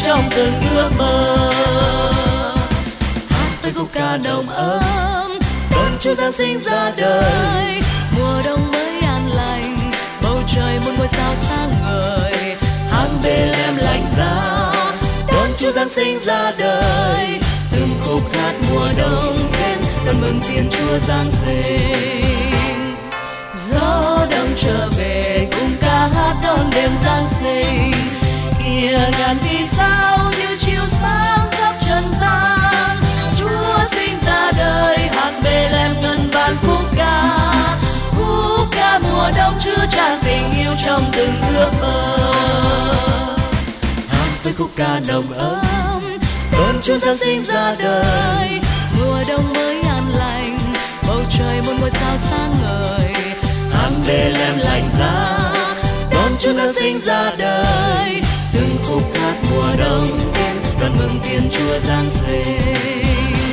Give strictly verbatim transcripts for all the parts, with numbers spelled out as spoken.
trong từng ước mơ. Hát với khúc ca nồng ấm đón Chúa Giáng sinh ra đời. Mùa đông mới an lành, bầu trời một ngôi sao sáng ngời. Hang Bê-lem lạnh giá đón Chúa Giáng sinh ra đời. Từng khúc hát mùa đông đến đón mừng Thiên Chúa Giáng sinh. Gió đông trở về cùng ca hát đón đêm Giáng sinh. Kìa ngàn vì sao như chiếu sáng khắp trần gian. Chúa sinh ra đời, hát Bê-lem ngân vang khúc ca. Khúc ca mùa đông chứa chan tình yêu trong từng ước mơ. Hát với khúc ca nồng ấm đón Chúa Giáng sinh ra đời. Mùa đông mới an lành, bầu trời một ngôi sao sáng ngời. Hang Bê-lem lạnh giá đón Chúa Giáng sinh ra đời. Từng khúc hát mùa đông đến đón mừng Thiên Chúa Giáng sinh.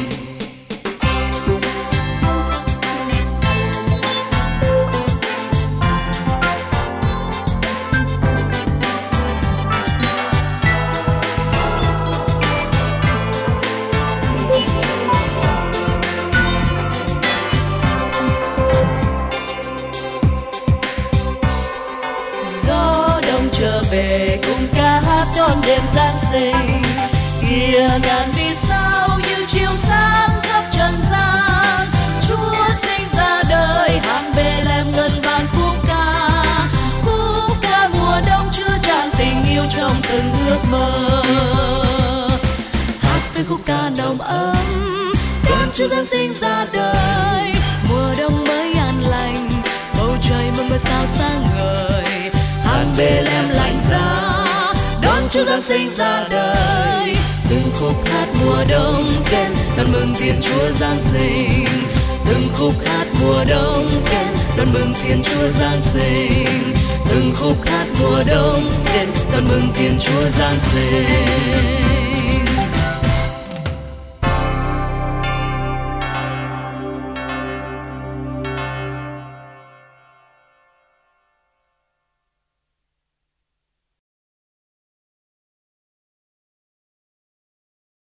Trở về cùng ca hát đón đêm Giáng sinh. Kìa ngàn vì sao như chiếu sáng khắp trần gian. Chúa sinh ra đời, Hang Bê-lem ngân vang khúc ca. Khúc ca mùa đông chứa chan tình yêu trong từng ước mơ. Hát với khúc ca nồng ấm đón Chúa Giáng sinh ra đời. Mùa đông mới an lành, bầu trời một ngôi sao sáng ngời. Hang Bê-lem lạnh giá đón Chúa Giáng sinh ra đời. Từng khúc hát mùa đông đến đón mừng Thiên Chúa Giáng sinh. Từng khúc hát mùa đông đến đón mừng Thiên Chúa Giáng sinh. Từng khúc hát mùa đông đến đón mừng Thiên Chúa Giáng sinh.